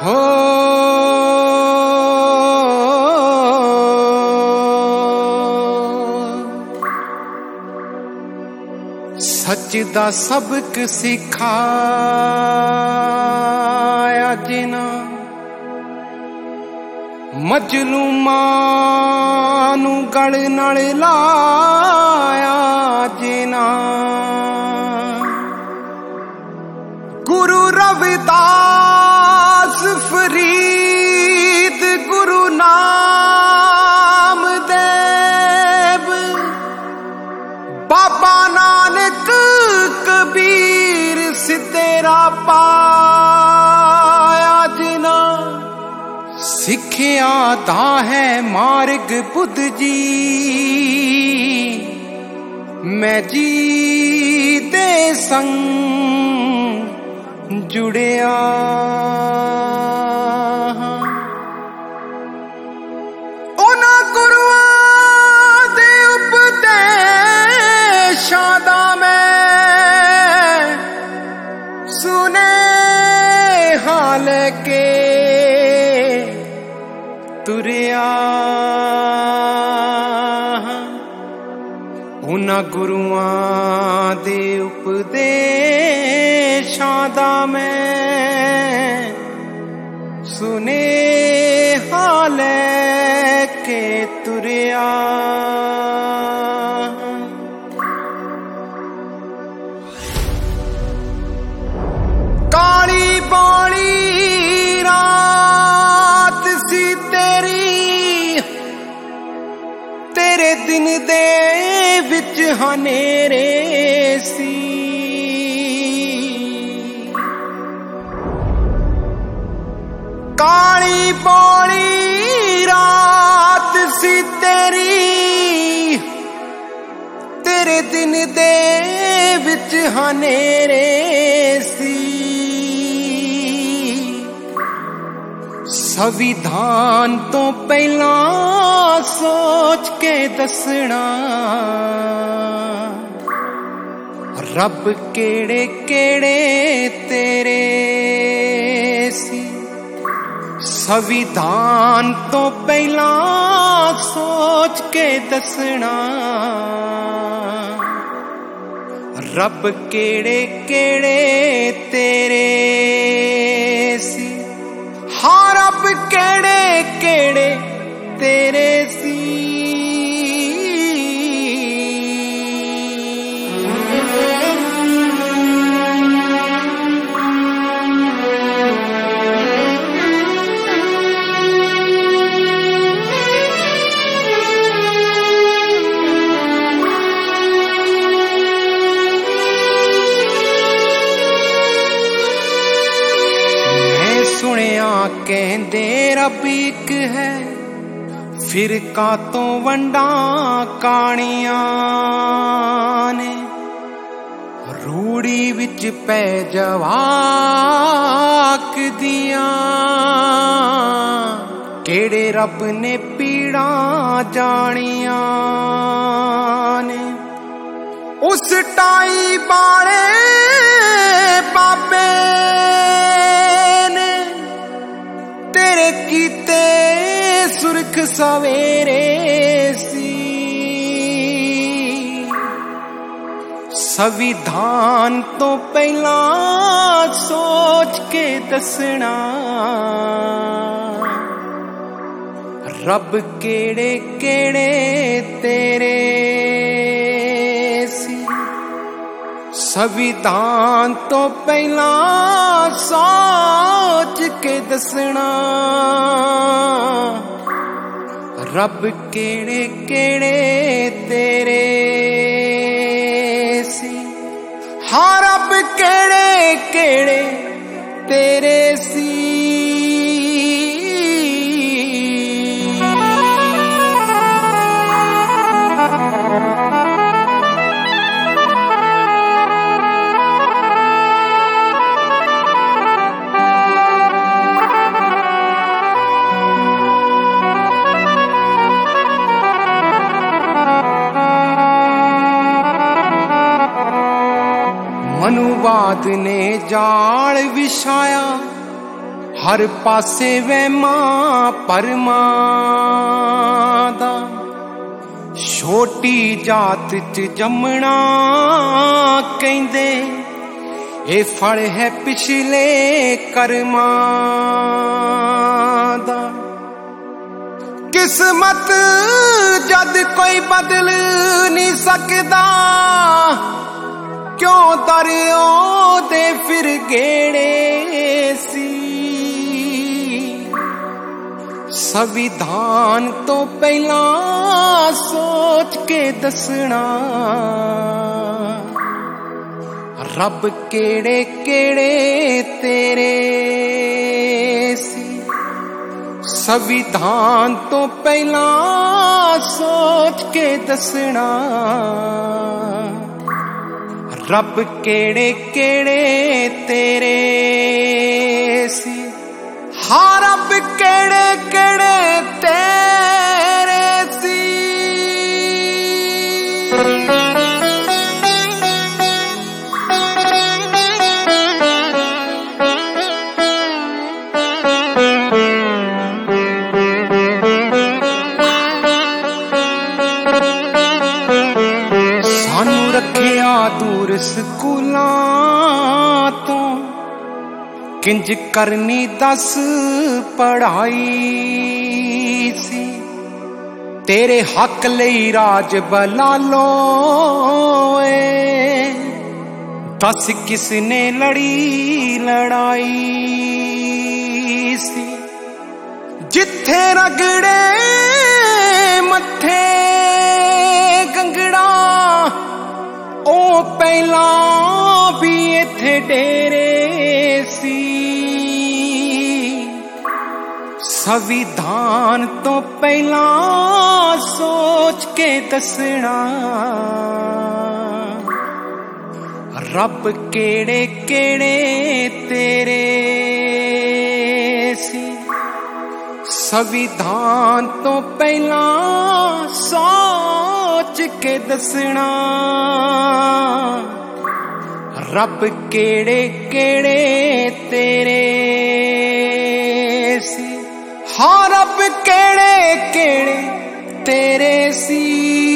हो सच दा सबक सिखाया जिना मजलूमां नू गल नाल लाया जिना गुरु रविदास फरीद गुरु नामदेव बाबा नानक कबीर सिद्धेरा पाया जिना सिखिया दा है मार्ग बुद्ध जी मैं जी दे संग जुड़िया उन्हां गुरुआं दे उपदेशां दा मैं सुनेहा लेके तुरिया उन्हां गुरुआं दे उपदेशां दा मैं सुनेहा लेके तुरिया काली बाली रात सी तेरे दिन दे विच हनेरे सी काली बौली रात सी तेरे दिन दे विच हनेरे सी संविधान तो पहला सोच के दसना रब केड़े केड़े तेरे सी संविधान तो पहला सोच के दसना रब केड़े केड़े तेरे सी हाँ रब केड़े केड़े तेरे सी कहंदे रब एक है फिर का तो वंडा कानियां ने रूड़ी विच पै जवाक दियां केड़े रब ने पीड़ा जानियां ने उस टाई बारे बाबे तेरे कीते सुरख सवेरे सी संविधान तो पहला सोच के दसना रब केड़े केड़े तेरे सी संविधान तो पहला सोच के दसना रब केड़े केड़े तेरे सी हाँ रब केड़े केड़े तेरे सी मनुवाद ने जाल विछाया हर पासे वहमा भरमा दा छोटी जात च जमना कहंदे ए फल है पिछले कर्मा दा। किस्मत जद कोई बदल नहीं सकदा क्यों दरियो दे फिर गेड़े सी। संविधान तो पहला सोच के दसना रब केड़े केड़े तेरे सी। संविधान तो पहला सोच के दसना रब केड़े केड़े तेरे सी। हाँ रब केड़े केड़े तेरे सी। सानू रखिया दूर स्कूलां तो किंज करनी दस पढ़ाई सी। तेरे हक लई राज बलालो दस किसने लड़ी लड़ाई सी। जिथे रगड़े मथे गंगड़ा ओ पहला भी इथे डेरे सी। संविधान तो पहला सोच के दसना रब केड़े केड़े तेरे सी। संविधान तो पहला सोच के दसना रब केड़े केड़े तेरे सी। हाँ रब केड़े केड़े तेरे सी।